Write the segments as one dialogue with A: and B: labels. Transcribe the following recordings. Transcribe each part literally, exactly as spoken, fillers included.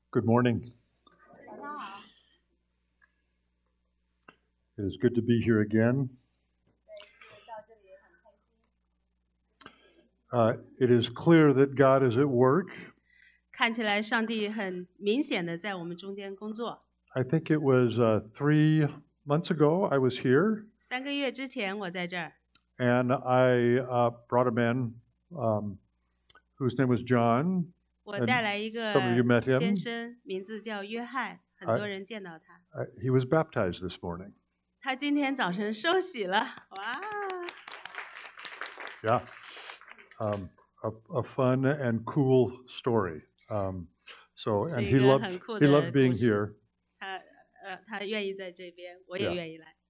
A: Good morning. It is good to be here again. Uh, it is clear that God is at work.
B: 看起来上帝很明显的在我们中间工作。
A: I think it was uh, three months ago I was here,
B: 三个月之前我在这儿，
A: and I uh, brought a man um, whose name was John.
B: 我带来一
A: Some of you met
B: 个
A: him.
B: 先生，名字叫约翰，很多人见到他。
A: Uh, he was baptized this morning.
B: 他今天早晨受洗了，哇！
A: Yeah, um, a, a fun and cool story. Um, so, and he
B: 是一个
A: loved
B: 很酷
A: he
B: 的
A: loved
B: 故
A: being
B: 事。
A: here.
B: 他呃，他愿意在这边，我也
A: Yeah.
B: 愿意来。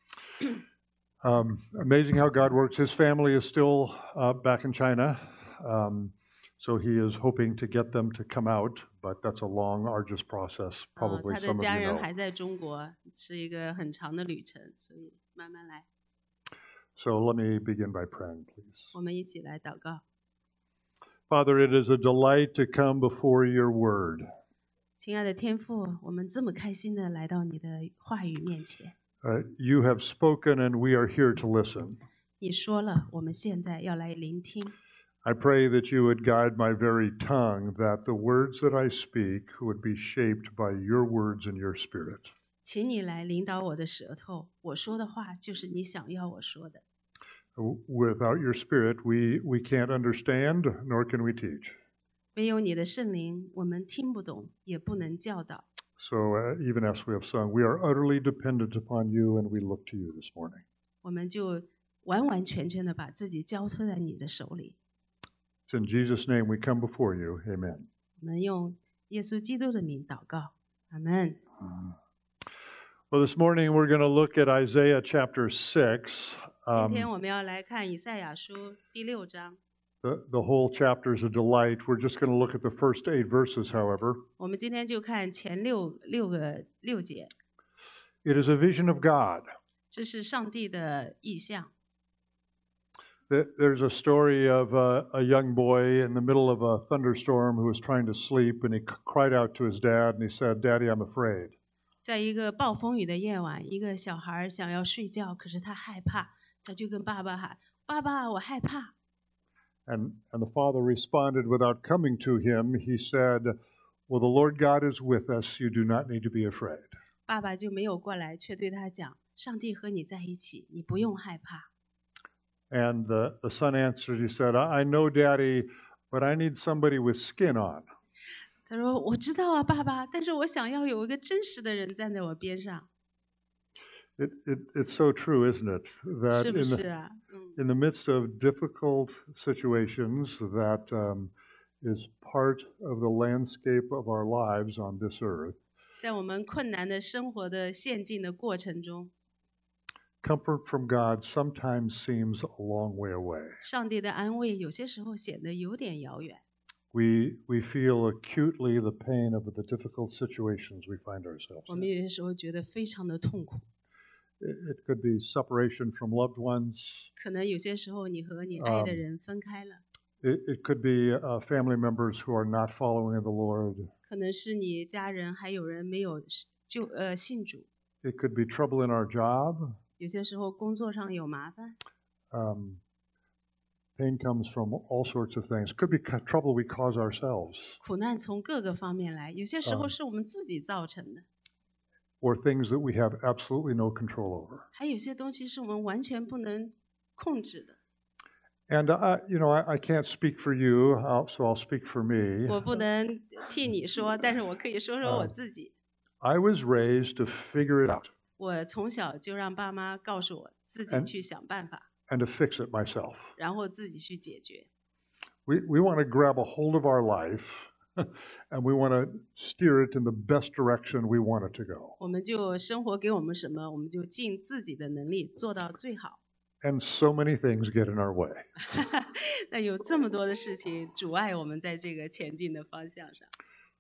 A: Um, amazing how God works. His family is still uh, back in China, um, so he is hoping to get them to come out, but that's a long, arduous process.
B: 呃，
A: Probably
B: 他的
A: some of
B: 家
A: you
B: 人
A: know.
B: 还在中国，是一个很长的旅程，所以慢慢来。
A: So let me begin by praying, please.
B: 我们一起来祷告。
A: Father, it is a delight to come before your word.
B: 亲爱的天父，我们这么开心的来到你的话语面前。
A: Uh, you have spoken, and we are here to listen.
B: 你说了，我们现在要来聆听。
A: I pray that you would guide my very tongue, that the words that I speak would be shaped by your words and your spirit.
B: 请你来领导我的舌头，我说的话就是你想要我说的。
A: Without your spirit, we, we can't understand, nor can we teach.
B: 没有你的圣灵，我们听不懂，也不能教导。
A: So uh, even as we have sung, we are utterly dependent upon you, and we look to you this morning.
B: 我们就完完全全的把自己交托在你的手里。
A: It's in Jesus' name we come before you. Amen.
B: 我们用耶稣基督的名祷告，阿门。
A: Well, this morning we're going to look at Isaiah chapter six.
B: 今天
A: Um,
B: 我们要来看以赛亚书第六章。
A: the, the whole chapter is a delight. We're just going to look at the first eight verses, however.
B: 我们今天就看前六六个六节，
A: It is a vision of God.
B: 这是上帝的意象。
A: Th- There's a story of a, a young boy in the middle of a thunderstorm who was trying to sleep, and he c- cried out to his dad, and he said, "Daddy, I'm afraid."
B: 在一个暴风雨的夜晚，一个小孩想要睡觉，可是他害怕，他就跟爸爸喊：“爸爸，我害怕。”
A: And, and the father responded without coming to him. He said, "Well, the Lord God is with us. You do not need to be afraid."
B: 爸爸就没有过来，却对他讲：“上帝和你在一起，你不用害怕。”
A: And the, the son answered, he said, I, I know, Daddy, but I need somebody with skin on.
B: 他说：“我知道啊，爸爸，但是我想要有一个真实的人站在我边上，
A: It, it, it's so true, isn't it? That
B: 是不
A: in
B: 是
A: the,
B: 啊？” 嗯，
A: in the midst of difficult situations, that um, is part of the landscape of our lives on this earth.
B: 在我们困难的生活的陷境的过程中，
A: Comfort from God sometimes seems a long way away.
B: 上帝的安慰有些时候显得有点遥远。
A: We, we feel acutely the pain of the difficult situations we find ourselves
B: 我们
A: in.
B: 有些时候觉得非常的痛苦，
A: It, it could be separation from loved ones.
B: 可能有些时候你和你爱的人分开了，
A: It, it could be uh, family members who are not following the Lord.
B: 可能是你家人还有人没有就呃信主，
A: It could be trouble in our job.
B: 有些时候工作上有麻烦，
A: Um, pain comes from all sorts of things. Could be ca- trouble we cause ourselves,
B: 苦难从各个方面来，有些时候是我们自己造成的，
A: or things that we have absolutely no control over.
B: 还有些东西是我们完全不能控制的。
A: And I, you know, I, I can't speak for you, uh, so I'll speak for me.
B: 我不能替你说，但是我可以说说我自己。
A: I was raised to figure it out
B: 我从小就让爸妈告诉我自己
A: And-
B: 去想办法，
A: and to fix it myself.
B: 然后自己去解决。
A: We, we want to grab a hold of our life and we want to steer it in the best direction we want it to go.
B: 我们就生活给我们什么，我们就尽自己的能力做到最好。
A: And so many things get in our way.
B: 那有这么多的事情阻碍我们在这个前进的方向上。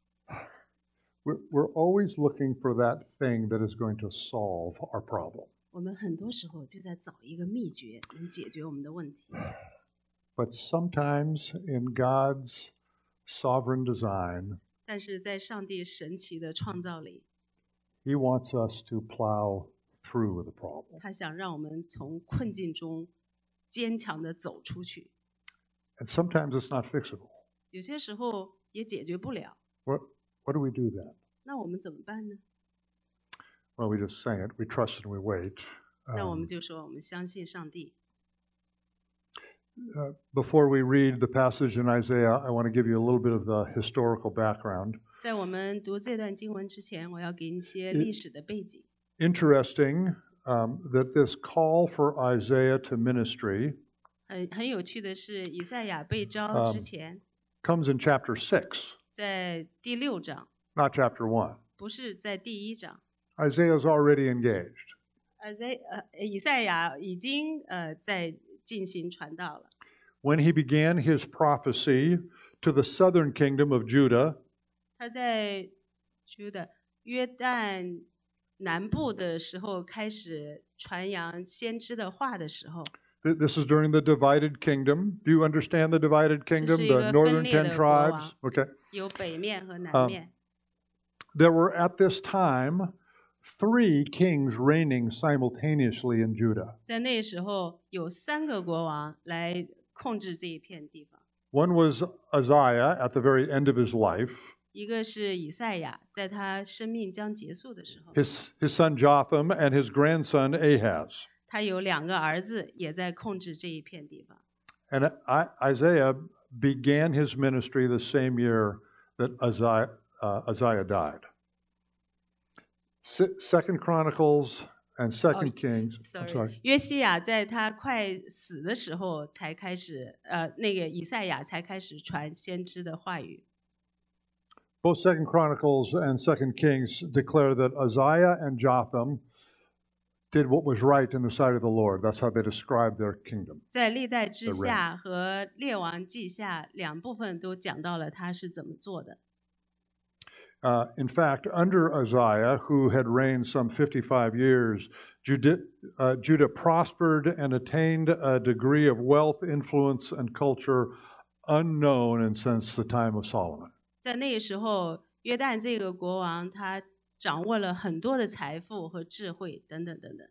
A: We're, we're always looking for that thing that is going to solve our problem.
B: 我们很多时候就在找一个秘诀，能解决我们的问题。
A: But sometimes in God's sovereign design,
B: 但是在上帝神奇的创造里，
A: He wants us to plow through the problem.
B: 他想让我们从困境中坚强的走出去。
A: And sometimes it's not fixable.
B: 有些时候也解决不了，
A: What, what do we do then?
B: 那我们怎么办呢？
A: Well, we just sang it. We trust and we wait.
B: 那我
A: Um,
B: 们就说我们相信上帝。
A: uh, before we read the passage in Isaiah, I want to give you a little bit of the historical background.
B: 在我们读这段经文之前，我要给你一些历史的背景。
A: Interesting um, that this call for Isaiah to ministry
B: 很很有趣的是，以赛亚被召
A: Um,
B: 之前，
A: comes in chapter six,
B: 在第六章，
A: not chapter one.
B: 不是在第一章。
A: Isaiah is already engaged.
B: 呃，在呃，以赛亚已经呃在进行传道了。
A: When he began his prophecy to the southern kingdom of Judah,
B: 他在约的约旦南部的时候开始传扬先知的话的时候，
A: th- this is during the divided kingdom. Do you understand the divided kingdom?
B: 这是一个
A: The northern
B: 分裂
A: ten
B: 的国
A: tribes?
B: 王。
A: Okay.
B: 有北面和南
A: Um,
B: 面。
A: There were at this time three kings reigning simultaneously in Judah.
B: 在那时候有三个国王来控制这一片地方，
A: One was Uzziah at the very end of his life.
B: 一个是以赛亚，在他生命将结束的时候，
A: His, his son Jotham and his grandson Ahaz.
B: 他有两个儿子也在控制这一片地方。
A: And I, Isaiah began his ministry the same year that Uzziah, uh, Uzziah died. Se- Second Chronicles and Second Kings. I'm
B: Sorry，
A: sorry.
B: 约西亚在他快死的时候才开始，呃，那个以赛亚才开始传先知的话语。
A: Both Second Chronicles and Second Kings declare that Uzziah and Jotham did what was right in the sight of the Lord. That's how they describe their kingdom.
B: 在历代志
A: The reign.
B: 下和列王记下两部分都讲到了他是怎么做的。
A: Uh, in fact, under Uzziah, who had reigned some fifty-five years, Judah, uh, Judah prospered and attained a degree of wealth, influence, and culture unknown and since the time of Solomon.
B: 在那个时候，约旦这个国王他掌握了很多的财富和智慧等等等等。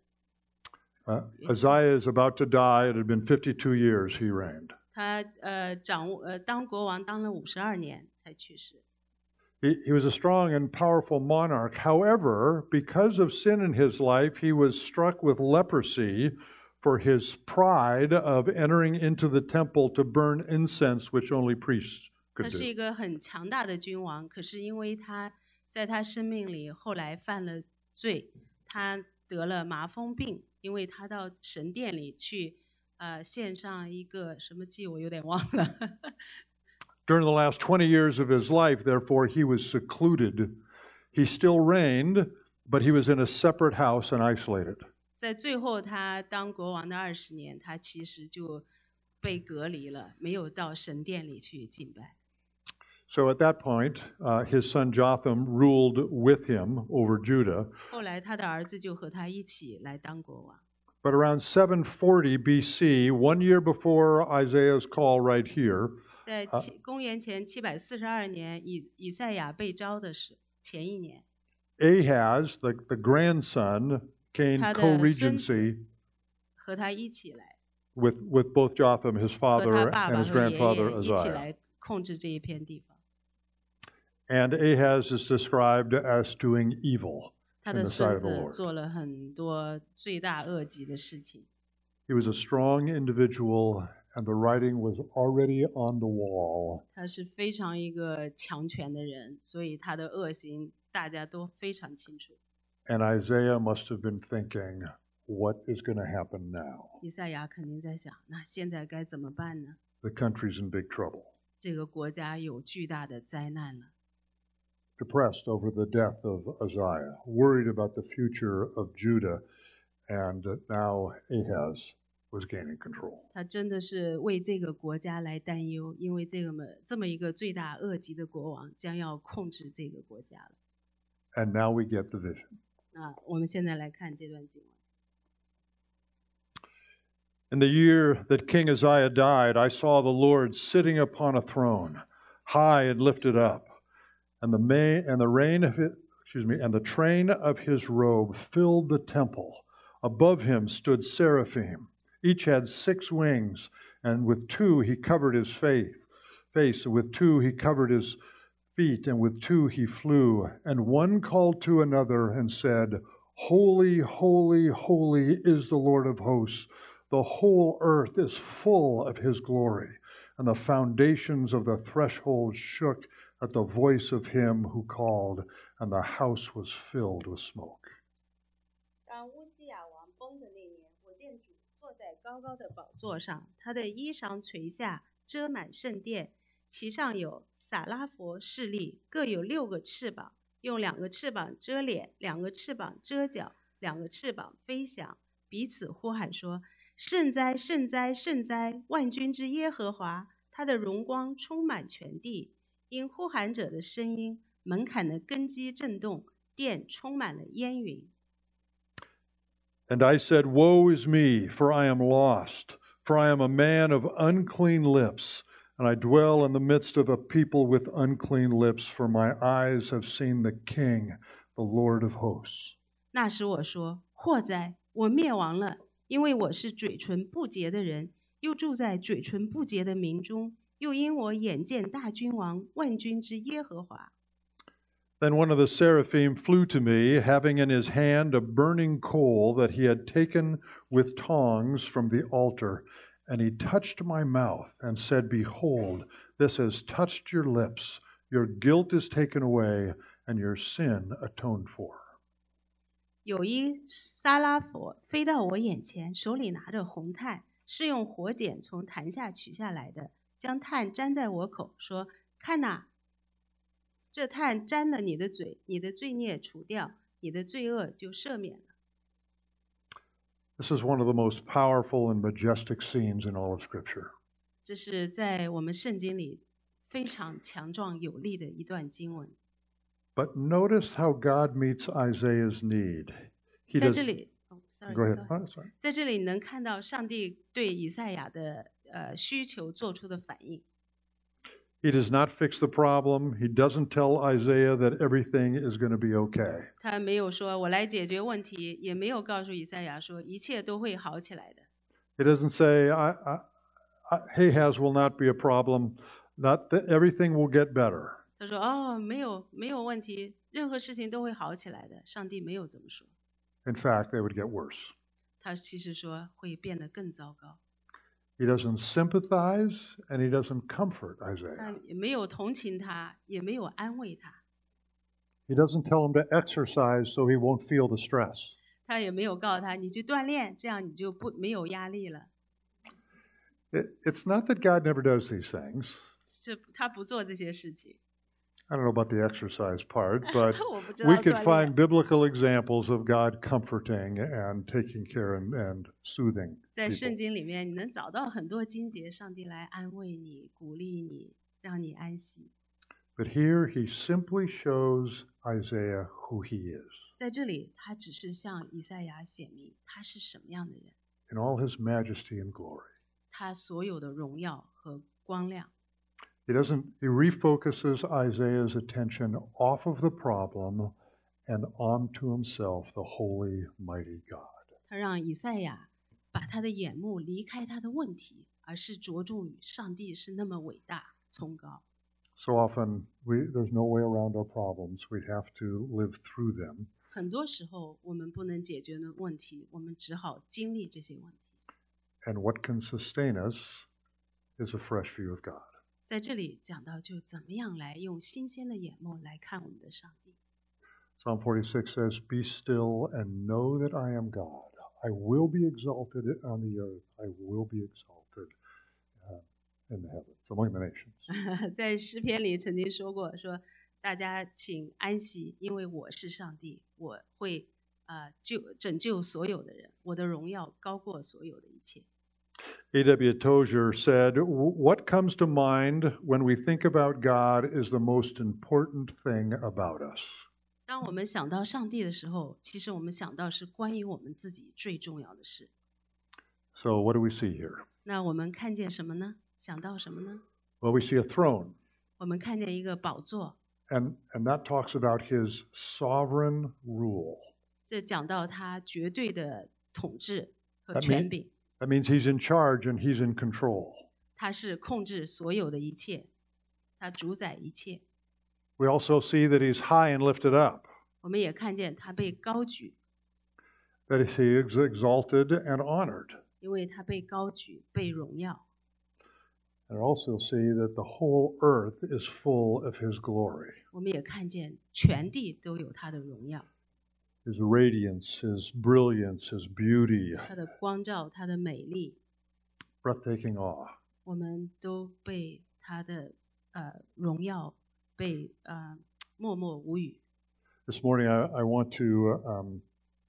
A: Uh,
B: Yes.
A: Uzziah is about to die. It had been fifty-two years he reigned.
B: 他呃掌握呃当国王当了五十二年才去世。
A: He, he was a strong and powerful monarch. However, because of sin in his life, he was struck with leprosy for his pride of entering into the temple to burn incense, which only priests
B: 他
A: could
B: 是
A: do.
B: 一个很强大的君王，可是因为他在他生命里后来犯了罪，他得了麻风病，因为他到神殿里去，呃，献上一个什么祭，我有点忘了。
A: During the last twenty years of his life, therefore, he was secluded. He still reigned, but he was in a separate house and isolated.
B: 在最后他当国王的二十年，他其实就被隔离了，没有到神殿里去敬拜。
A: So at that point, uh, his son Jotham ruled with him over Judah.
B: 后来他的儿子就和他一起来当国王。
A: But around seven forty B C, one year before Isaiah's call right here,
B: 在七公元前七百四十二年，以以赛亚被召的是前一年，
A: Ahaz, the, the grandson, gained
B: 他的
A: co-regency
B: 和他一起来，
A: with, with both Jotham, his
B: 和他
A: father,
B: 爸
A: and
B: 爸
A: his
B: 和爷
A: grandfather
B: 爷一起
A: Uzziah.
B: 来控制这一片地方。
A: And Ahaz is described as doing evil
B: 他
A: in
B: 的
A: the sight
B: 孙
A: of the
B: 子
A: Lord.
B: 做了很多罪大恶极的事情。
A: He was a strong individual, and the writing was already on the wall.
B: 他是非常一个强权的人，所以他的恶行大家都非常清楚。
A: And Isaiah must have been thinking, what is going to happen now?
B: 以赛亚肯定在想，那现在该怎么办呢？
A: The country's in big trouble.
B: 这个国家有巨大的灾难了。
A: Depressed over the death of Uzziah, worried about the future of Judah, and now Ahaz was gaining control.
B: 他真的是为这个国家来担忧，因为这个么这么一个罪大恶极的国王将要控制这个国家了。
A: And now we get the vision.
B: 那我们现在来看这段经文。
A: In the year that King Uzziah died, I saw the Lord sitting upon a throne, high and lifted up, and the may and the rain of it, excuse me, and the train of his robe filled the temple. Above him stood seraphim. Each had six wings, and with two he covered his face, face, and with two he covered his feet, and with two he flew. And one called to another and said, Holy, holy, holy is the Lord of hosts. The whole earth is full of his glory. And the foundations of the threshold shook at the voice of him who called, and the house was filled with smoke.
B: 当乌西雅王崩的那年，我见主坐在高高的宝座上，他的衣裳垂下，遮满圣殿，其上有撒拉佛势力，各有六个翅膀，用两个翅膀遮脸，两个翅膀遮脚，两个翅膀飞翔，彼此呼喊说：圣哉，圣哉，圣哉！万军之耶和华，他的荣光充满全地。因呼喊者的声音，门槛的根基震动，殿充满了烟云。
A: And I said, Woe is me, for I am lost, for I am a man of unclean lips, and I dwell in the midst of a people with unclean lips, for my eyes have seen the King, the Lord of hosts.
B: 那时我说：祸哉，我灭亡了，因为我是嘴唇不洁的人，又住在嘴唇不洁的民中，又因我眼见大君王万军之耶和华。
A: Then one of the seraphim flew to me, having in his hand a burning coal that he had taken with tongs from the altar. And he touched my mouth and said, Behold, this has touched your lips. Your guilt is taken away, and your sin atoned for.
B: 有一撒拉佛飞到我眼前，手里拿着红炭，是用火剪从坛下取下来的，将炭沾在我口，说：看哪，这炭沾了你的嘴，你的罪孽除掉，你的罪恶就赦免了。
A: This is one of the most powerful and majestic scenes in all of Scripture.
B: 这是在我们圣经里非常强壮有力的一段经文。
A: But notice how God meets Isaiah's need. He
B: 在
A: does,
B: 这里，哦 sorry,
A: go ahead.
B: go ahead.
A: Oh, sorry.
B: 在这里能看到上帝对以赛亚的呃需求做出的反应。
A: He does not fix the problem. He doesn't tell Isaiah that everything is going to be okay.
B: 他没有说我来解决问题，也没有告诉以赛亚说一切都会好起来的。
A: He doesn't say, I, I, I, Ahaz will not be a problem. Not that everything will get better.
B: 他说：“哦，没有没有问题，任何事情都会好起来的。”上帝没有这么说，
A: In fact, they would get worse.
B: 他其实说会变得更糟糕。
A: He doesn't sympathize and he doesn't comfort
B: 他
A: Isaiah.
B: 也没有同情他，也没有安慰他，
A: He doesn't tell him to exercise so he won't feel the stress.
B: 他也没有告诉他你去锻炼，这样你就不没有压力了。
A: It, it's not that God never does these things.
B: 这他不做这些事情。
A: I don't know about the exercise part, but
B: 我不知道
A: we could
B: 锻
A: find
B: 炼。
A: biblical examples of God comforting and taking care and, and soothing
B: 在圣
A: people.
B: 经里面，你能找到很多经节，上帝来安慰你、鼓励你，让你安息。
A: But here he simply shows Isaiah who he is
B: 在这里，他只是向以赛亚显明他是什么样的人，
A: in all his majesty and glory.
B: 他所有的荣耀和光亮。
A: He doesn't, he refocuses Isaiah's attention off of the problem and onto himself, the holy, mighty God.
B: 他让以赛亚把他的眼目离开他的问题，而是着重于上帝是那么伟大、崇高。
A: So often, we, there's no way around our problems. We have to live through them.
B: 很多时候，我们不能解决的问题，我们只好经历这些问题。
A: And what can sustain us is a fresh view of God.
B: 在这里讲到，就怎么样来用新鲜的眼目来看我们的上帝。
A: Psalm forty-six says, Be still and know that I am God. I will be exalted on the earth. I will be exalted uh, in the heavens, among the nations.
B: 在诗篇里曾经说过，说大家请安息，因为我是上帝，我会呃救拯救所有的人，我的荣耀高过所有的一切。
A: A W Tozer said, What comes to mind when we think about God is the most important thing about us.
B: 当我们想到上帝的时候，其实我们想到是关于我们自己最重要的事。
A: So what do we see here?
B: 那我们看见什么呢？想到什么呢？
A: Well, we see a throne.
B: 我们看见一个宝座，
A: And, and that talks about his sovereign rule.
B: 这讲到他绝对的统治和
A: That,
B: 权
A: mean,
B: 柄，
A: that means he's in charge and he's in control.
B: 他是控制所有的一切，他主宰一切。
A: We also see that he's high and lifted up,
B: 我们也看见他被高举，
A: that he is exalted and honored.
B: 因为他被高举，被荣耀。
A: And also see that the whole earth is full of his glory.
B: 我们也看见全地都有他的荣耀，
A: His radiance, his brilliance, his beauty,
B: 他的光照，他的美丽，
A: breathtaking awe.
B: 我们都被他的呃荣耀被呃默默无语。
A: This morning I, I want to um,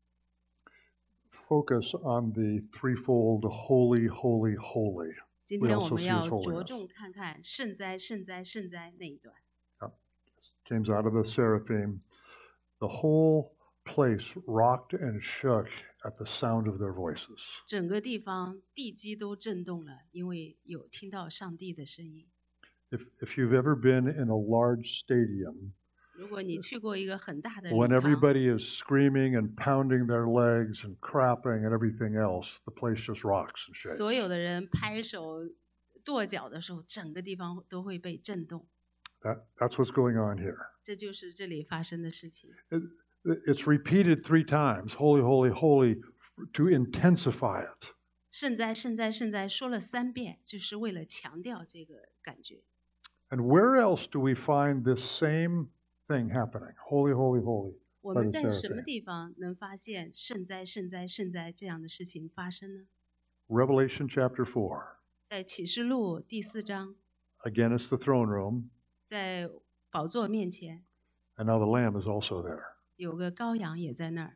A: focus on the threefold holy, holy, holy.
B: 今
A: We
B: 天
A: also
B: 我们
A: see
B: 要
A: his
B: 着
A: holiness.
B: 重看看圣哉、圣哉、圣哉那一段。
A: Comes out of the seraphim. The whole place rocked and shook at the sound of their voices.
B: 整个地方地基都震动了，因为有听到上帝的声音。
A: If, if you've ever been in a large stadium,
B: 如果你去过一个很大的
A: when
B: 礼堂，
A: everybody is screaming and pounding their legs and clapping and everything else, the place just rocks and shakes.
B: 所有的人拍手跺脚的时候，整个地方都会被震动。
A: That, that's what's going on here.
B: 这就是这里发生的事情。
A: It, it's repeated three times, holy, holy, holy, to intensify it.
B: 圣哉，圣哉，圣哉，说了三遍，就是为了强调这个感觉。
A: And where else do we find this same thing happening? Holy, holy, holy.
B: 我
A: by
B: 们
A: the
B: 在什么
A: seraphim.
B: 地方能发现圣哉、圣哉、圣哉这样的事情发生呢？
A: Revelation chapter four.
B: 在启示录第四章，
A: Again, it's the throne room,
B: 在宝座面前
A: and now the Lamb is also there.
B: 有个羔羊也在那儿。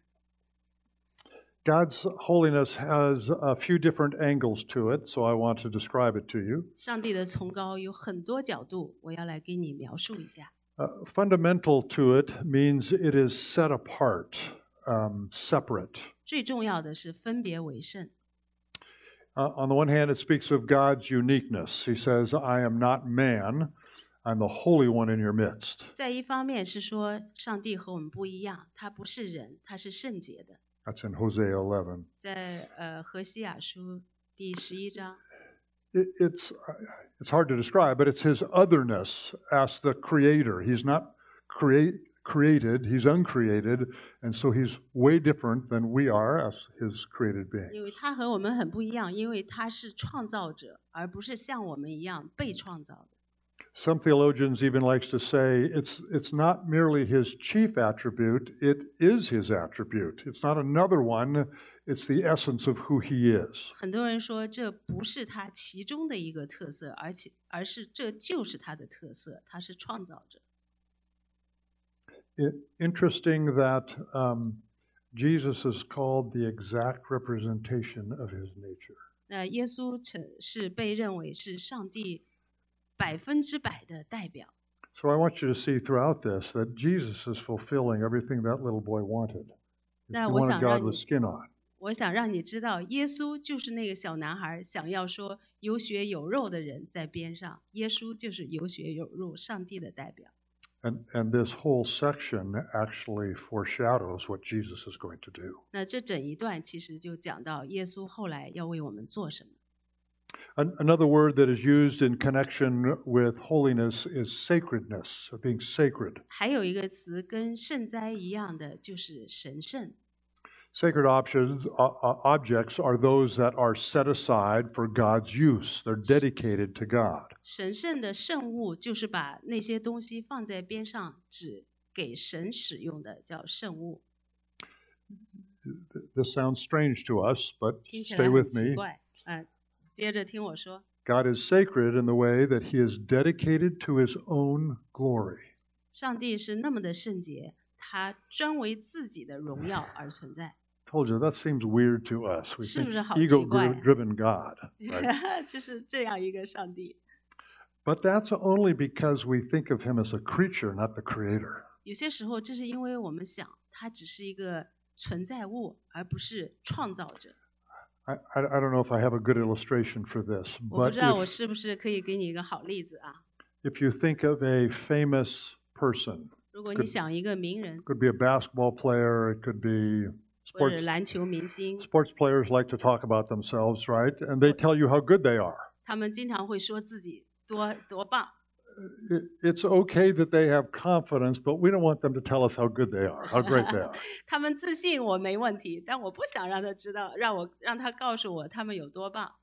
A: God's holiness has a few different angles to it, so I want to describe it to you.
B: 上帝的崇高有很多角度，我要来给你描述一下。
A: Uh, fundamental to it means it is set apart, um, separate.
B: 最重要的是分别为圣。
A: Uh, on the one hand, it speaks of God's uniqueness. He says, I am not man, I'm the Holy One in your midst.
B: 在一方面是说上帝和我们不一样，他不是人，他是圣洁的。
A: That's in Hosea eleven.
B: 在呃何西雅书第十一章，
A: It, it's, uh, it's hard to describe, but it's his otherness as the creator. He's not create, created, he's uncreated, and so he's way different than we are as his created being.
B: 因为他和我们很不一样，因为他是创造者，而不是像我们一样被创造的。
A: Some theologians even likes to say it's, it's not merely his chief attribute, it is his attribute. It's not another one, it's the essence of who he is.
B: 很多人说这不是他其中的一个特色，而且而是这就是他的特色，他是创造者。
A: It, interesting that um, Jesus is called the exact representation of his nature.
B: 那耶稣曾是被认为是上帝百分之百的代表。
A: So I want you to see throughout this that Jesus is fulfilling everything that little boy wanted. He
B: 那我
A: wanted
B: 想
A: God
B: 让
A: with
B: 你
A: skin on.
B: 我想让你知道，耶稣就是那个小男孩想要说有血有肉的人在边上，耶稣就是有血有肉上帝的代表。
A: And, and this whole section actually foreshadows what Jesus is going to do.
B: 那这整一段其实就讲到耶稣后来要为我们做什么。
A: An, another word that is used in connection with holiness is sacredness, of being sacred.
B: 还有一个词跟圣哉一样的，就是神圣。
A: Sacred options, uh, uh, objects are those that are set aside for God's use. They're dedicated to God.
B: 神圣的圣物就是把那些东西放在边上，只给神使用的，叫圣物。
A: This sounds strange to us, but
B: 听起来
A: stay
B: 很
A: with
B: 奇
A: me.
B: 怪。嗯、接着听我说，
A: God is sacred in the way that he is dedicated to his own glory.
B: 上帝是那么的圣洁，他专为自己的荣耀而存在。
A: Told you, that seems weird to us. We
B: 是
A: think
B: 不是好奇怪？
A: ego-driven God. Right?
B: 就是这样一个上帝。
A: But that's only because we think of him as a creature, not the creator.
B: 有些时候，这是因为我们想他只是一个存在物，而不是创造者。
A: I, I, I don't know if I have a good illustration for this,
B: 我不
A: but
B: 知道我
A: if,
B: 是不是可以给你一个好例子啊？
A: if you think of a famous person.
B: 如果你想一个名人
A: Could be a basketball player, it could be
B: 或者
A: sports
B: 篮球明星，
A: sports players like to talk about themselves, right? And they tell you how good they are.
B: 他们经常会说自己多多棒。
A: It, it's okay that they have confidence, but we don't want them to tell us how good they are, how great they are.
B: 他们自信我没问题，但我不想让他知道，让我让他告诉我他们有多棒。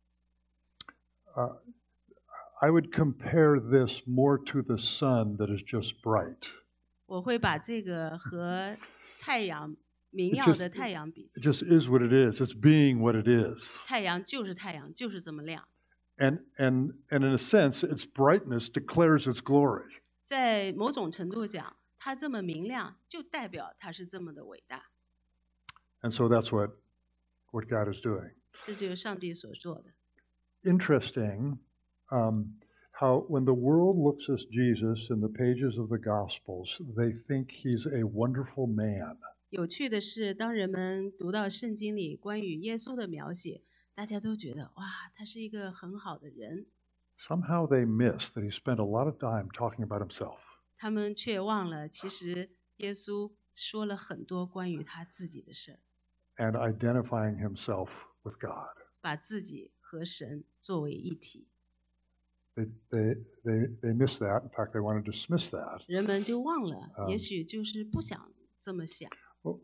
A: Uh, I would compare this more to the sun that is just bright.
B: 我会把这个和太阳明
A: It
B: 耀
A: just,
B: 的太阳比
A: it
B: 起，
A: just is what it is. It's being what it is.
B: 太阳就是太阳，就是这么亮。
A: And, and, and in a sense, its brightness declares its glory.
B: 在某种程度讲，它这么明亮，就代表它是这么的伟大。
A: And so that's what, what God is doing.
B: 这就是上帝所做的。
A: Interesting um, how when the world looks at Jesus in the pages of the Gospels, they think he's a wonderful man.
B: 有趣的是，当人们读到圣经里关于耶稣的描写，大家都觉得哇，他是一个很好的人。
A: Somehow they miss that he spent a lot of time talking about himself.
B: 他们却忘了，其实耶稣说了很多关于他自己的事儿，
A: And identifying himself with God.
B: 把自己和神作为一体。
A: They, they, they, they miss that. In fact, they want to dismiss that.
B: 人们就忘了，
A: 嗯
B: 也许就是不想这么想。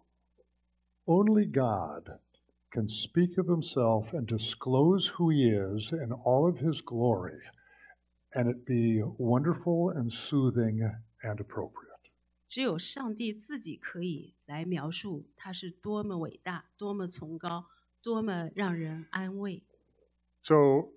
A: Only God can speak of himself and disclose who he is in all of his glory, and it be wonderful and soothing and appropriate.
B: 只有上帝自己可以来描述他是多么伟大、多么崇高、多么让人安慰。
A: So,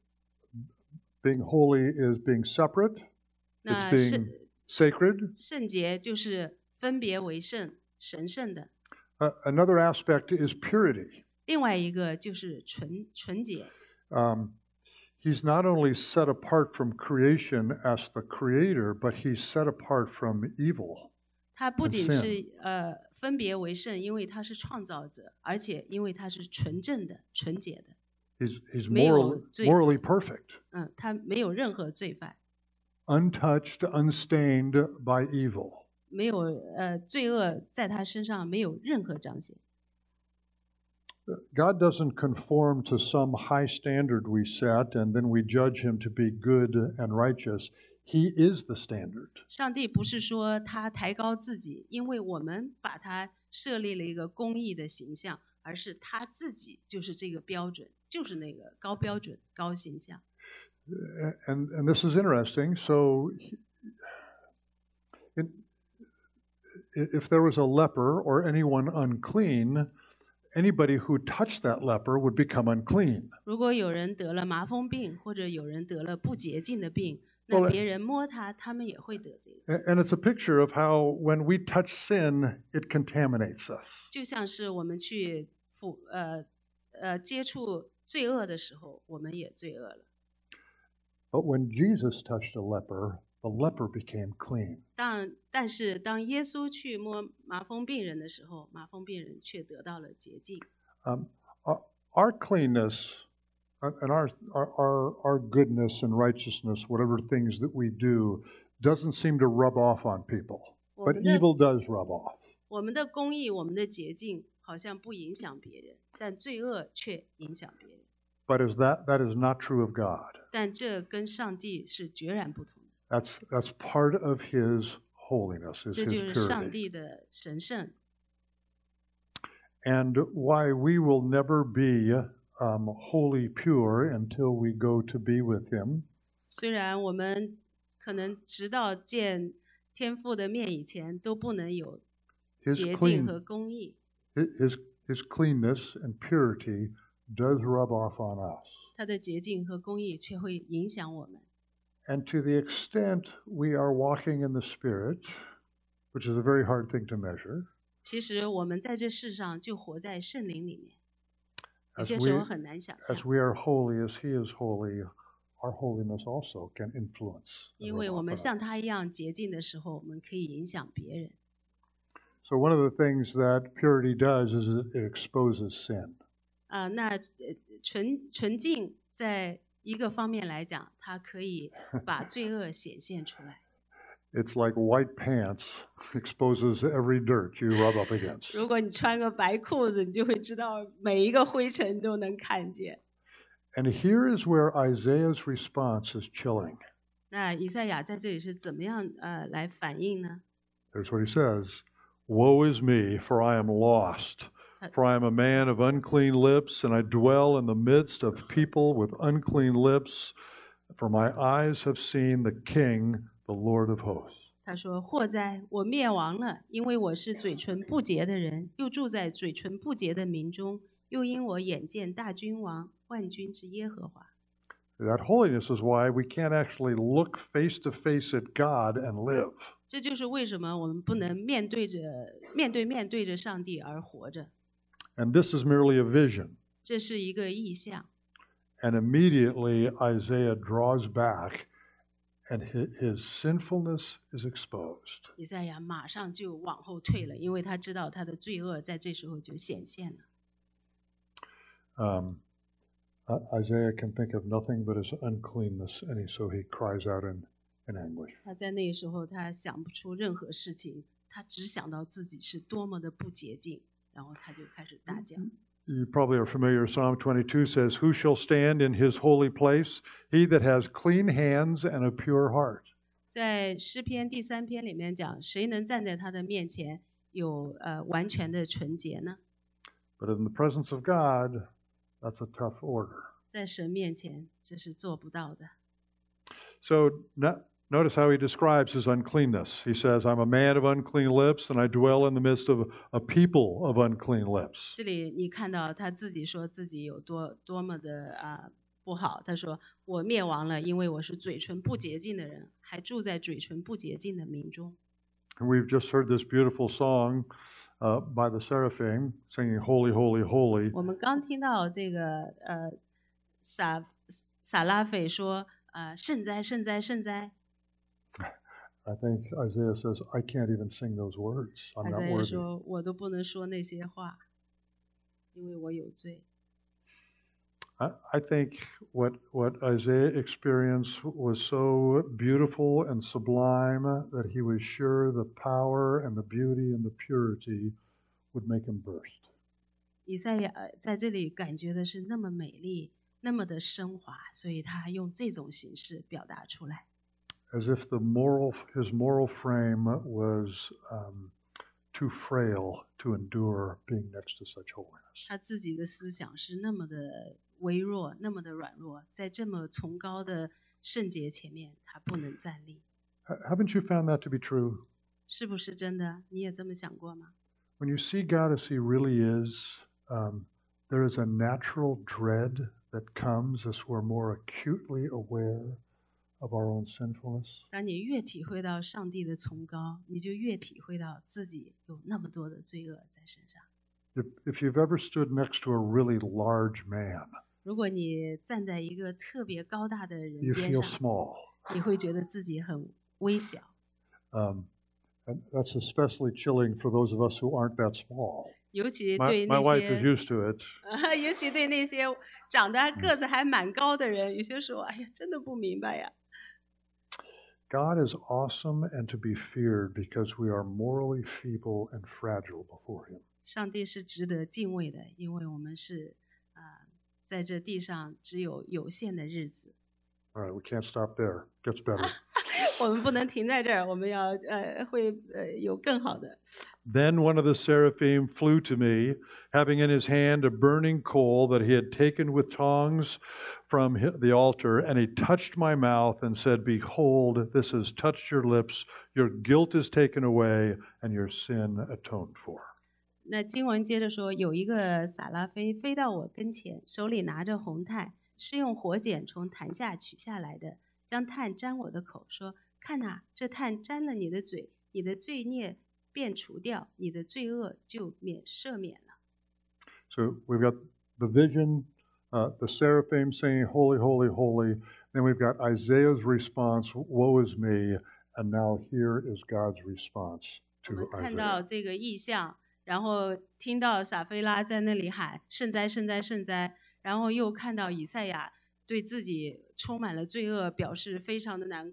A: being holy is being separate,
B: 那
A: it's
B: 圣
A: being sacred.
B: 圣洁就是分别为圣、神圣的。
A: Uh, another aspect is purity.
B: 另外一个就是纯纯洁。
A: Um, he's not only set apart from creation as the creator, but he's set apart from evil.
B: 他不
A: and
B: 仅
A: sin.
B: 是呃分别为圣，因为他是创造者，而且因为他是纯正的、纯洁的。
A: He's, he's
B: 没有
A: moral,
B: 罪。
A: morally perfect,
B: 嗯，他没有任何罪犯，
A: untouched, unstained by evil.
B: 没有呃罪恶在他身上没有任何彰显。
A: God doesn't conform to some high standard we set and then we judge him to be good and righteous. He is the standard.
B: 上帝不是说他抬高自己，因为我们把他设立了一个公义的形象，而是他自己就是这个标准，就是那个高标准、高形象。
A: And, and this is interesting. So, he- in, if there was a leper or anyone unclean, anybody who touched that leper would become unclean.
B: 如果有人得了麻风病，或者有人得了不洁净的病，那
A: Well,
B: 别人摸他，他们也会得这个。
A: A- And it's a picture of how when we touch sin, it contaminates us.
B: 就像是我们去抚呃呃接触罪恶的时候，我们也罪恶了。
A: But when Jesus touched a leper, the leper became clean.
B: 但但是当耶稣去摸麻风病人的时候，麻风病人却得到了洁净。
A: Um, our, our cleanness uh, and our, our, our, our goodness and righteousness, whatever things that we do, doesn't seem to rub off on people.
B: 我
A: But
B: 们的
A: evil does rub off.
B: 我们的公义，我们的洁净，好像不影响别人，但罪恶却影响别人。
A: But is that, that is not true of God.
B: 但这跟上帝是决然不同的，
A: That's, that's part of his holiness, is
B: 这
A: his
B: 就是上
A: purity.
B: 帝的神圣。
A: And why we will never be um, wholly pure until we go to be with him.
B: 虽然我们可能直到见天父的面以前都不能有
A: His
B: 洁净
A: clean,
B: 和公义，
A: his, his cleanness and purity does rub off on us.
B: 他的洁净和公义却会影响我们。
A: And to the extent we are walking in the Spirit, which is a very hard thing to measure,
B: 其实我们在这世上就活在圣灵里面，有
A: as
B: 些时候
A: we,
B: 很难想象
A: as，we are holy as He is holy, our holiness also can influence. and
B: 因
A: rub
B: 为我
A: off
B: 们
A: on us.
B: 像他一样洁净的时候，我们可以影响别人。
A: So one of the things that purity does is it it exposes sin.
B: 啊、那呃纯纯净在一个方面来讲，它可以把罪恶显现出来。
A: It's like white pants exposes every dirt you rub up against.
B: 如果你穿个白裤子，你就会知道每一个灰尘都能看见。
A: And here is where Isaiah's response is chilling.
B: 那以赛亚在这里是怎么样呃来反应呢？
A: Here's what he says: Woe is me, for I am lost. For I am a man of unclean lips, and I dwell in the midst of people with unclean lips. For my eyes have seen the King, the Lord of hosts.
B: 他说：“祸哉，我灭亡了，因为我是嘴唇不洁的人，又住在嘴唇不洁的民中，又因我眼见大君王万军之耶和华。”
A: That holiness is why we can't actually look face to face at God and live.
B: 这就是为什么我们不能面对着面对面对着上帝而活着。
A: And this is merely a vision.
B: 这是一个意象。
A: And immediately Isaiah draws back, and his, his sinfulness is exposed.
B: 以赛亚马上就往后退了，因为他知道他的罪恶在这时候就显现了。
A: Um, Isaiah can think of nothing but his uncleanness, and he, so he cries out in, in anguish.
B: 他在那个时候，他想不出任何事情，他只想到自己是多么的不洁净，然后他就开始大叫。
A: You probably are familiar. Psalm twenty-two says, Who shall stand in his holy place? He that has clean hands and a pure heart.
B: 在诗篇第三篇里面讲，谁能站在他的面前有呃完全的纯洁呢？
A: But in the presence of God, that's a tough order.
B: 在神面前，这是做不到的。
A: So no, notice how he describes his uncleanness. He says, I'm a man of unclean lips, and I dwell in the midst of a people of unclean lips.
B: 这里你看到他自己说自己有多多么的啊、呃、不好。他说：“我灭亡了，因为我是嘴唇不洁净的人，还住在嘴唇不洁净的民中。”
A: And we've just heard this beautiful song uh, by the Seraphim singing, Holy, Holy, Holy.
B: 我们刚听到这个呃撒撒拉斐说呃圣哉圣哉圣哉。
A: I think Isaiah says, I can't even sing those words. I'm
B: 还
A: not
B: 在
A: worthy.
B: 说我都不能说那些话，因为我有罪。
A: I, I think what, what Isaiah experienced was so beautiful and sublime that he was sure the power and the beauty and the purity would make him burst.
B: 以赛亚呃在这里感觉的是那么美丽，那么的升华，所以他用这种形式表达出来。
A: As if the moral, his moral frame was um, too frail to endure being next to such holiness.
B: 他自己的思想是那么的微弱，那么的软弱，在这么崇高的圣洁前面，他不能站立。
A: H- Haven't you found that to be true?
B: 是不是真的？你也这么想过吗？
A: When you see God as he really is, um, there is a natural dread that comes as we're more acutely aware of our own sinfulness.
B: 当你越体会到上帝的崇高，你就越体会到自己有那么多的罪恶在身上。
A: If, if you've ever stood next to a really large man,
B: 如果你站在一个特别高大的人
A: you
B: 边
A: feel
B: 上，
A: small.
B: 你会觉得自己很微小。
A: Um, and that's especially chilling for those of us who aren't that small.
B: 尤其
A: My,
B: 对
A: my
B: 那
A: wife is
B: 些，
A: used to it.
B: 呃，尤其对那些长得个子还蛮高的人，有些时候，哎呀，真的不明白呀。
A: God is awesome and to be feared because we are morally feeble and fragile before him.
B: 上帝是值得敬畏的，因为我们是啊、呃在这地上只有有限的日子，
A: All right, we can't stop there. Gets better.
B: 我们不能停在这儿，我们要呃会呃有更好的。
A: Then one of the seraphim flew to me, having in his hand a burning coal that he had taken with tongs from hi- the altar, and he touched my mouth and said, Behold, this has touched your lips. Your guilt is taken away, and your sin atoned for.
B: 那经文接着说，有一个撒拉菲飞到我跟前，手里拿着红炭，是用火剪从坛下取下来的，将炭沾我的口，说：“看哪，这炭沾了你的嘴，你的罪孽便除掉，你的罪恶就免赦免了。”
A: So we've got the vision, uh, the seraphim saying, Holy, holy, holy. Then we've got Isaiah's response, Woe is me. And now here is God's response
B: 我
A: to
B: 们看
A: Isaiah.
B: 到这个意象，然后听到撒菲拉在那里喊圣哉圣哉圣哉，然后又看到以赛亚对自己充满了罪恶，表示非常的难过。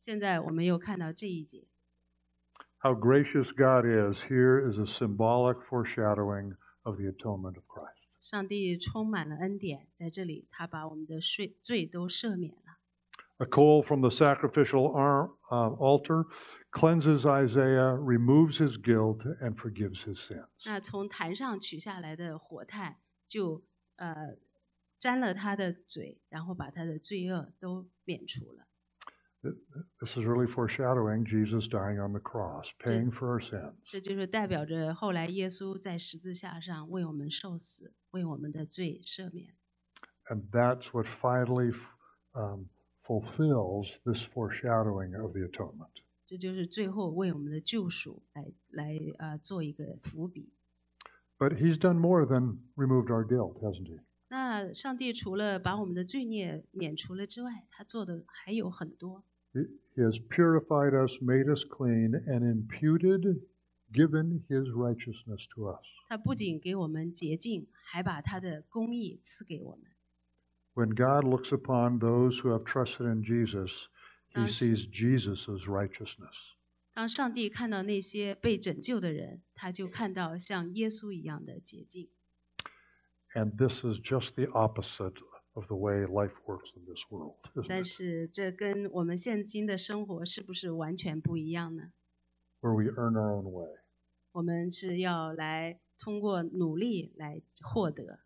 B: 现在我们又看到这一节，
A: How gracious God is. Here is a symbolic foreshadowing of the atonement of Christ.
B: 上帝充满了恩典，在这里他把我们的罪罪都赦免了。
A: A coal from the sacrificial ar- uh, altar cleanses Isaiah, removes his guilt, and forgives his sins.
B: 那从坛上取下来的火炭就呃沾了他的嘴，然后把他的罪恶都免除了。
A: This is really foreshadowing Jesus dying on the cross, paying for our sins.
B: 这就是代表着后来耶稣在十字架上为我们受死，为我们的罪赦免。
A: And that's what finally um, fulfills this foreshadowing of the atonement.
B: 这就是最后为我们的救赎来来呃做一个伏笔。
A: But he's done more than removed our guilt, hasn't he?
B: 那上帝除了把我们的罪孽免除了之外，他做的还有很多。
A: He he has purified us, made us clean, and imputed, given his righteousness to us.
B: 他不仅给我们洁净，还把他的公义赐给我们。
A: When God looks upon those who have trusted in Jesus, he
B: Yes.
A: sees Jesus' righteousness.
B: 当上帝看到那些被拯救的人，他就看到像耶稣一样的洁净。
A: And this is just the opposite of the way life works in this world, isn't
B: 但
A: it?
B: 是这跟我们现今的生活是不是完全不一样呢？
A: Where we earn our own way.
B: 我们是要来通过努力来获得。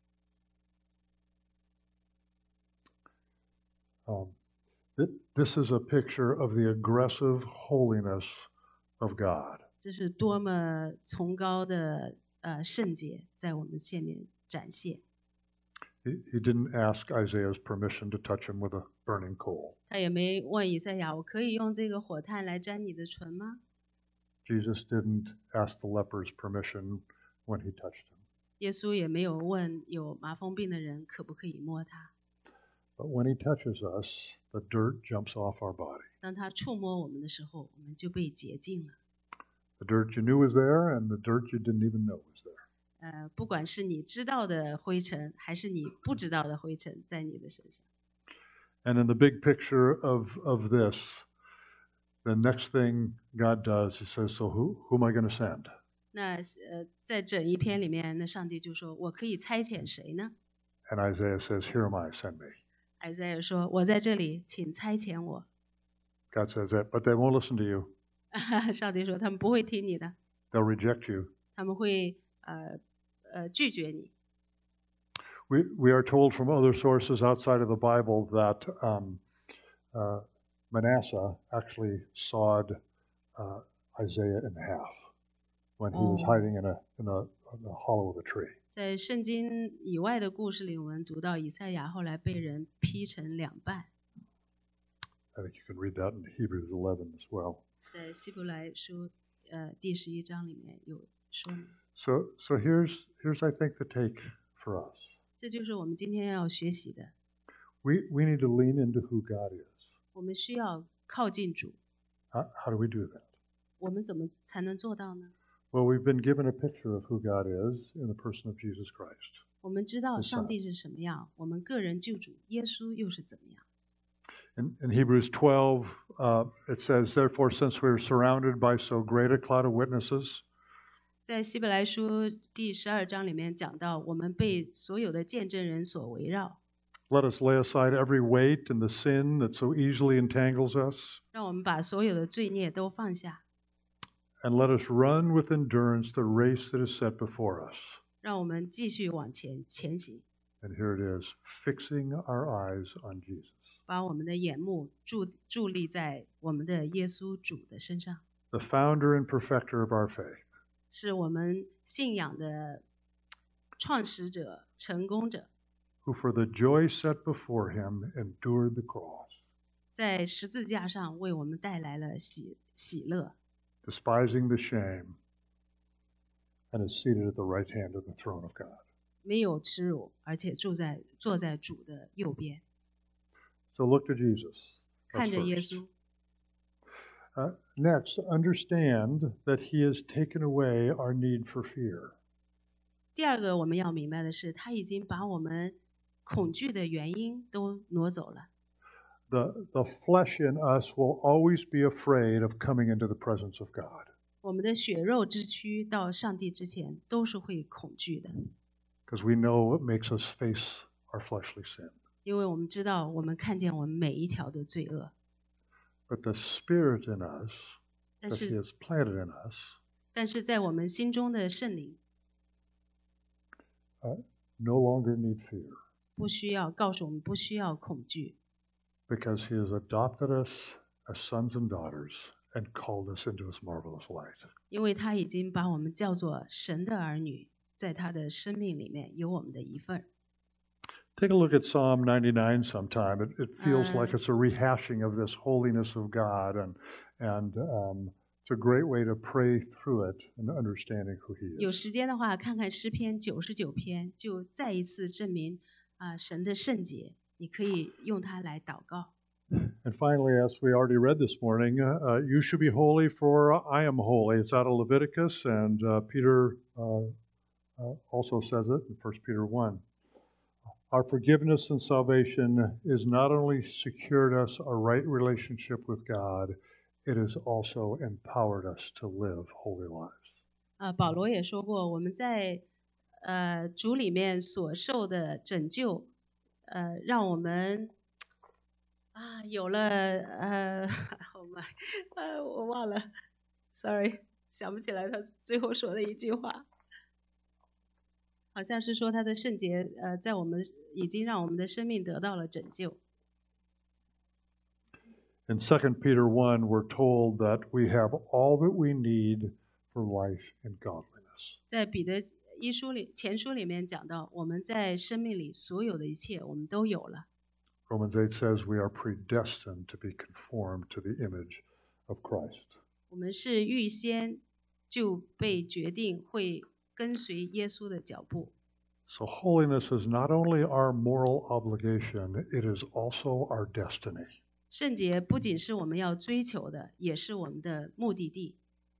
A: Um, th- this is a picture of the aggressive holiness of God.
B: 这是多么崇高的呃圣洁，在我们前面展现。
A: He, he didn't ask Isaiah's permission to touch him with a burning coal.
B: 他也没问以赛亚：“我可以用这个火炭来沾你的唇吗
A: Jesus didn't ask the leper's permission when he touched him.？”
B: 耶稣也没有问有麻风病的人可不可以摸他。
A: But when he touches us, the dirt jumps off our body.
B: 当他触摸我们的时候，我们就被洁净了。
A: The dirt you knew was there and the dirt you didn't even know was there.
B: 呃，不管是你知道的灰尘，还是你不知道的灰尘，在你的身上。
A: And in the big picture of, of this, the next thing God does, he says, so who, who am I going to send?
B: 那呃，在整一篇里面，那上帝就说：“我可以差遣谁呢
A: And Isaiah says, here am I, send me.？”
B: 艾赛亚说：“我在这里，请差遣我。
A: God says that, but they won't listen to you. ”
B: 上帝说：“他们不会听你的，
A: They'll reject you.
B: 他们会呃呃拒绝你。”
A: We, we are told from other sources outside of the Bible that um, uh, Manasseh actually sawed uh, Isaiah in half when he was
B: Oh.
A: hiding in a, in, a, in a hollow of a tree.
B: 在圣经以外的故事里，我们读到以赛亚后来被人劈成两半。
A: I think you can read that in Hebrews eleven as well.
B: 在希伯来书呃第十一章里面有说明，
A: So, so here's, here's I think the take for us.
B: 这就是我们今天要学习的。
A: We, we need to lean into who God is.
B: 我们需要靠近主，
A: How, how do we do that?
B: 我们怎么才能做到呢？
A: Well, we've been given a picture of who God is in the person of Jesus Christ.
B: 我们知道
A: 是
B: 上帝是什么样，我们个人救主耶稣又是怎么样。
A: In, in Hebrews twelve, uh, it says, therefore, since we are surrounded by so great a cloud of witnesses,
B: 在希伯来书第十二章里面讲到，我们被所有的见证人所围绕，
A: let us lay aside every weight and the sin that so easily entangles us,
B: 让我们把所有的罪孽都放下，
A: and let us run with endurance the race that is set before us.
B: 让我们继续往前前行，
A: And here it is, fixing our eyes on Jesus,
B: 把我们的眼目注注立在我们的耶稣主的身上，
A: the founder and perfecter of our faith.
B: 是我们信仰的创始者、成功者，
A: who for the joy set before him endured the cross,
B: 在十字架上为我们带来了喜喜乐，
A: despising the shame, and is seated at the right hand of the throne of God.
B: 没有耻辱，而且住在坐在主的右边，
A: So look to Jesus. That's
B: 看着耶
A: first.
B: 稣。
A: Uh, next, understand that he has taken away our need for fear.
B: 第二个我们要明白的是，他已经把我们恐惧的原因都挪走了。
A: the, the flesh in us will always be afraid of coming into the presence of God
B: 我们的血肉之躯到上帝之前都是会恐惧的，
A: because we know it makes us face our fleshly sin.
B: 因为我们知道我们看见我们每一条的罪恶。
A: But the Spirit in us
B: 但
A: that He
B: 是
A: has planted in us
B: 但是在我们心中的圣灵
A: uh, no longer need fear
B: 不需要告诉我们不需要恐惧，
A: because He has adopted us as sons and daughters and called us into His marvelous light.
B: 因为他已经把我们叫做神的儿女，在他的生命里面有我们的一份儿。
A: Take a look at Psalm ninety-nine sometime. It, it feels
B: Uh,
A: like it's a rehashing of this holiness of God, and, and um, it's a great way to pray through it and understanding who He
B: 有
A: is.
B: 时间的话，看看诗篇九十九篇，就再一次证明啊、神的圣洁。你可以用它来祷告。
A: And finally, as we already read this morning, uh, you should be holy, for I am holy. It's out of Leviticus, and uh, Peter uh, uh, also says it in First Peter one. Our forgiveness and salvation is not only secured us a right relationship with God, it has also empowered us to live holy lives.
B: 啊、保罗也说过，我们在呃主里面所受的拯救，呃，让我们啊有了呃，我们呃我忘了 ，sorry，想不起来他最后说的一句话。好像是说他的圣洁，呃，在我们已经让我们的生命得到了拯救。
A: In Second Peter one, we're told that we have all that we need for life and godliness.
B: 在彼得一书里前书里面讲到，我们在生命里所有的一切，我们都有了。
A: Romans eight says we are predestined to be conformed to the image of Christ.
B: 我们是预先就被决定会跟随耶稣的脚步。
A: So holiness is not only our moral obligation, it is also our destiny.
B: 圣洁不仅是我们要追求的，也是我们的目的地。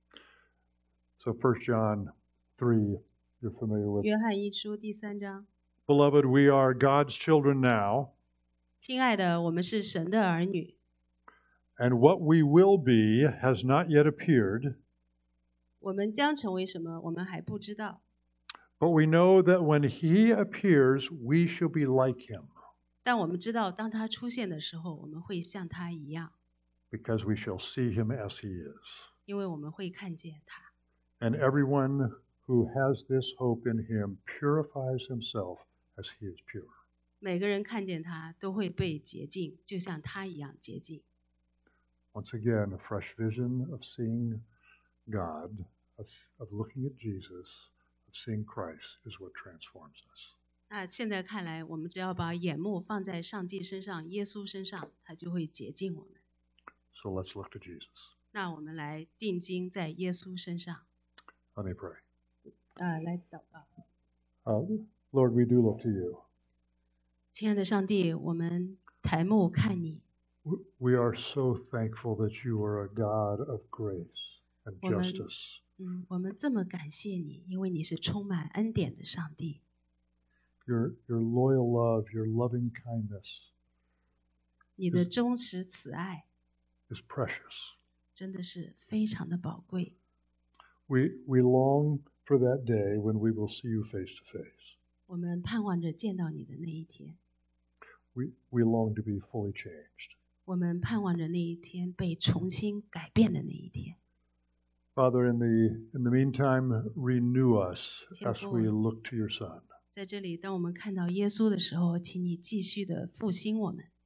A: So First John three, you're familiar with.
B: 约翰一书第三章，
A: Beloved, we are God's children now,
B: 亲爱的，我们是神的儿女，
A: and what we will be has not yet appeared.
B: 我们将成为什么，我们还不知道。
A: But we know that when He appears, we shall be like Him,
B: 但我们知道，当他出现的时候，我们会像他一样，
A: because we shall see Him as He is.
B: 因为我们会看见他。
A: And everyone who has this hope in Him purifies himself as He is pure.
B: 每个人看见他都会被洁净，就像他一样洁净。
A: Once again, a fresh vision of seeing God, of, of looking at Jesus, of seeing Christ is what transforms us.
B: 那现在看来，我们只要把眼目放在上帝身上、耶稣身上，他就会洁净我们。
A: So let's look to Jesus.
B: 那我们来定睛在耶稣身上，
A: Let me pray.
B: 呃，来祷告。
A: Uh, Lord, we do look to you.
B: 亲爱的上帝，我们抬目看你，
A: We- We are so thankful that you are a God of grace and
B: Woman.
A: justice.
B: 嗯，我们这么感谢你，因为你是充满恩典的上帝。
A: Your, your loyal love, your loving kindness
B: 你的忠实慈爱
A: is precious.
B: 真的是非常的宝贵。
A: We, we long for that day when we will see you face to face.
B: 我们盼望着见到你的那一天，
A: We, we long to be fully changed.
B: 我们盼望着那一天被重新改变的那一天。
A: Father, in the, in the meantime, renew us as we
B: 天父。
A: look to your Son.
B: 在这里，当我们看到耶稣的时候，请你继续的复兴我们，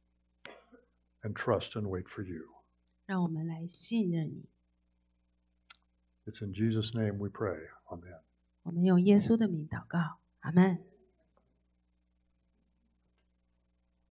A: and trust and wait for you.
B: 让我们来信任你。
A: It's in Jesus' name we pray. Amen.
B: 我们用耶稣的名祷告，阿门。